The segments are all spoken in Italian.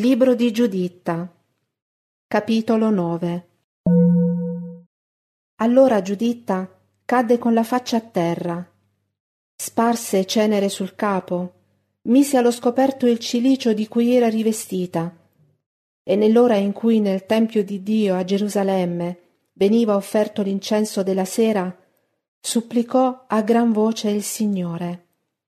Libro di Giuditta, capitolo 9. Allora Giuditta cadde con la faccia a terra, sparse cenere sul capo, mise allo scoperto il cilicio di cui era rivestita, e nell'ora in cui nel Tempio di Dio a Gerusalemme veniva offerto l'incenso della sera, supplicò a gran voce il Signore.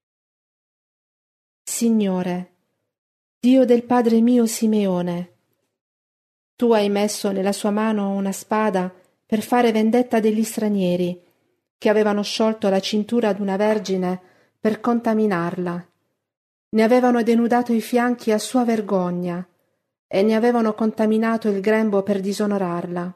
Signore, Dio del padre mio Simeone, tu hai messo nella sua mano una spada per fare vendetta degli stranieri che avevano sciolto la cintura d'una vergine per contaminarla. Ne avevano denudato i fianchi a sua vergogna e ne avevano contaminato il grembo per disonorarla.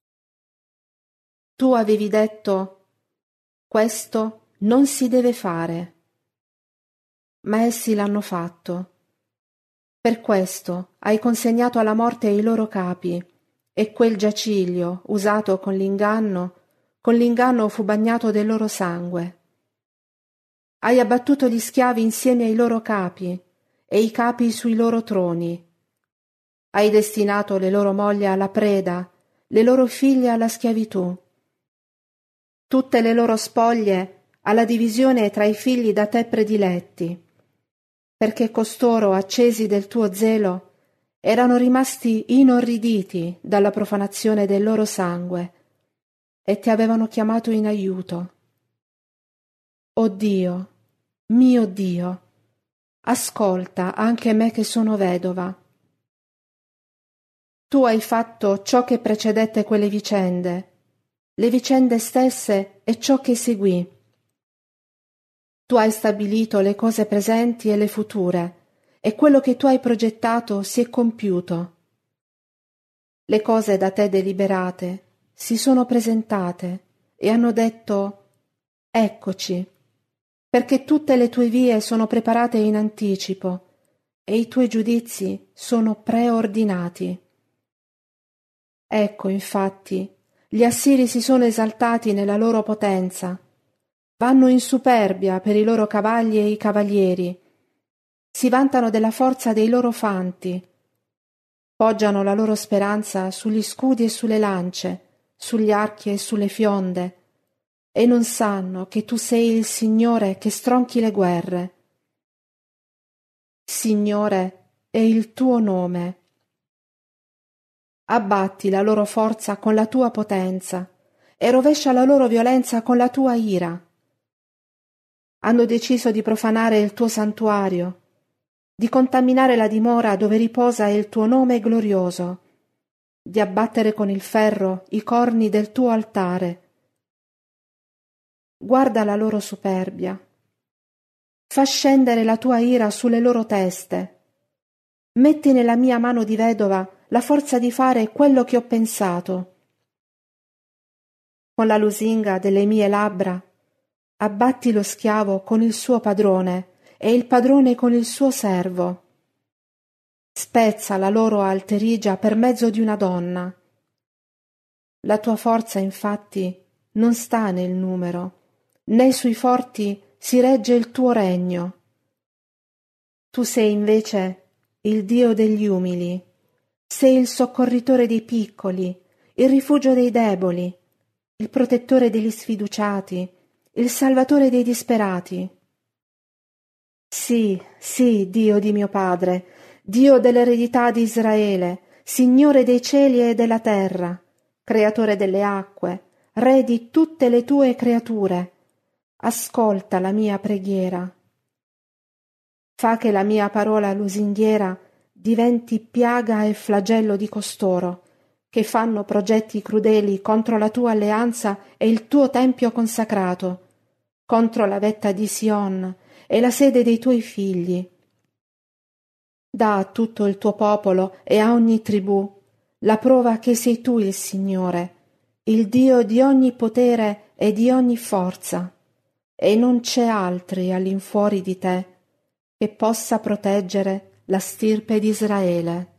Tu avevi detto: questo non si deve fare. Ma essi l'hanno fatto. Per questo hai consegnato alla morte i loro capi, e quel giaciglio, usato con l'inganno fu bagnato del loro sangue. Hai abbattuto gli schiavi insieme ai loro capi, e i capi sui loro troni. Hai destinato le loro mogli alla preda, le loro figlie alla schiavitù. Tutte le loro spoglie alla divisione tra i figli da te prediletti, perché costoro, accesi del tuo zelo, erano rimasti inorriditi dalla profanazione del loro sangue e ti avevano chiamato in aiuto. O Dio, mio Dio, ascolta anche me che sono vedova. Tu hai fatto ciò che precedette quelle vicende, le vicende stesse e ciò che seguì. Tu hai stabilito le cose presenti e le future, e quello che tu hai progettato si è compiuto. Le cose da te deliberate si sono presentate e hanno detto: eccoci, perché tutte le tue vie sono preparate in anticipo e i tuoi giudizi sono preordinati. Ecco, infatti, gli Assiri si sono esaltati nella loro potenza, vanno in superbia per i loro cavalli e i cavalieri, si vantano della forza dei loro fanti, poggiano la loro speranza sugli scudi e sulle lance, sugli archi e sulle fionde, e non sanno che tu sei il Signore che stronchi le guerre. Signore è il tuo nome. Abbatti la loro forza con la tua potenza e rovescia la loro violenza con la tua ira. Hanno deciso di profanare il tuo santuario, di contaminare la dimora dove riposa il tuo nome glorioso, di abbattere con il ferro i corni del tuo altare. Guarda la loro superbia. Fa scendere la tua ira sulle loro teste. Metti nella mia mano di vedova la forza di fare quello che ho pensato. Con la lusinga delle mie labbra abbatti lo schiavo con il suo padrone e il padrone con il suo servo. Spezza la loro alterigia per mezzo di una donna. La tua forza, infatti, non sta nel numero, né sui forti si regge il tuo regno. Tu sei invece il Dio degli umili, sei il soccorritore dei piccoli, il rifugio dei deboli, il protettore degli sfiduciati, il salvatore dei disperati. Sì, sì, Dio di mio padre, Dio dell'eredità di Israele, Signore dei cieli e della terra, creatore delle acque, Re di tutte le tue creature, ascolta la mia preghiera. Fa che la mia parola lusinghiera diventi piaga e flagello di costoro, che fanno progetti crudeli contro la tua alleanza e il tuo tempio consacrato, contro la vetta di Sion e la sede dei tuoi figli. Dà a tutto il tuo popolo e a ogni tribù la prova che sei tu il Signore, il Dio di ogni potere e di ogni forza, e non c'è altri all'infuori di te che possa proteggere la stirpe di Israele.